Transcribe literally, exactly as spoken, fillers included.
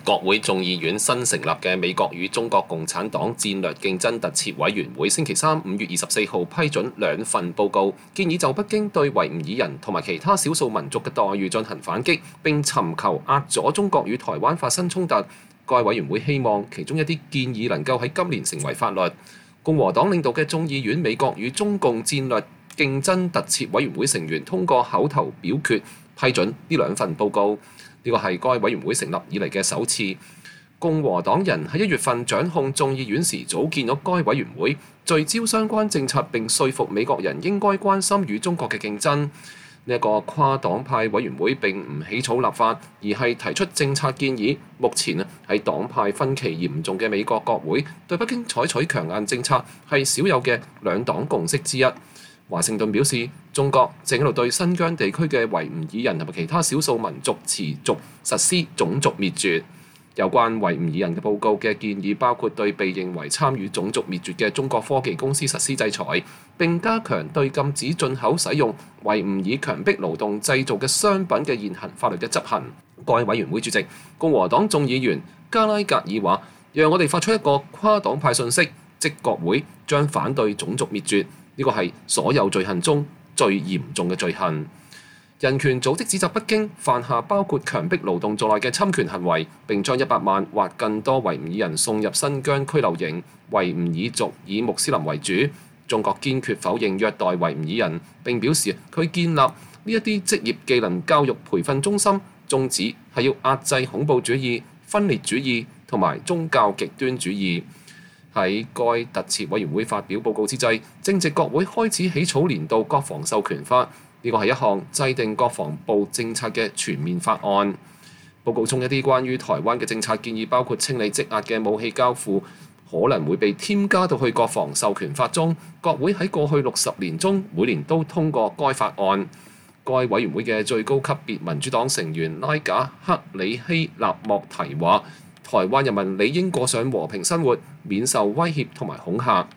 國會眾議院新成立嘅美國與中國共產黨戰略競爭特設委員會星期三五月二十四號批准兩份報告，建議就北京對維吾爾人同埋其他少數民族嘅待遇進行反擊，並尋求壓阻中國與台灣發生衝突。該委員會希望其中一啲建議能夠喺今年成為法律。共和黨領導嘅眾議院美國與中共戰略競爭特設委員會成員通過口頭表決批准呢兩份報告。呢個係該委員會成立以嚟嘅首次。共和黨人喺一月份掌控眾議院時組建咗該委員會，聚焦相關政策並說服美國人應該關心與中國嘅競爭。呢一個跨黨派委員會並唔起草立法，而係提出政策建議。目前啊喺黨派分歧嚴重嘅美國國會，對北京採取強硬政策係少有嘅兩黨共識之一。華盛頓表示，中國正喺度對新疆地區嘅維吾爾人同埋其他少數民族持續實施種族滅絕。有關維吾爾人嘅報告嘅建議包括對被認為參與種族滅絕嘅中國科技公司實施制裁，並加強對禁止進口使用維吾爾強迫勞動製造嘅商品嘅現行法律嘅執行。該委員會主席共和黨眾議員加拉格爾話，讓我哋發出一個跨黨派訊息，即國會將反對種族滅絕。呢個係所有罪行中最嚴重嘅罪行。人權組織指責北京犯下包括強迫勞動在內嘅侵權行為，並將一百萬或更多維吾爾人送入新疆拘留營。維吾爾族以穆斯林為主。中國堅決否認虐待維吾爾人，並表示佢建立呢一啲職業技能教育培訓中心，宗旨係要壓制恐怖主義、分裂主義同埋宗教極端主義。喺該特設委員會發表報告之際，正值國會開始起草年度國防授權法，呢個係一項制定國防部政策嘅全面法案。報告中一啲關於台灣嘅政策建議，包括清理積壓嘅武器交付，可能會被添加到去國防授權法中。國會喺過去六十年中每年都通過該法案。該委員會嘅最高級別民主黨成員拉賈克里希納莫提話，台灣人民理應過上和平生活，免受威脅同埋恐嚇。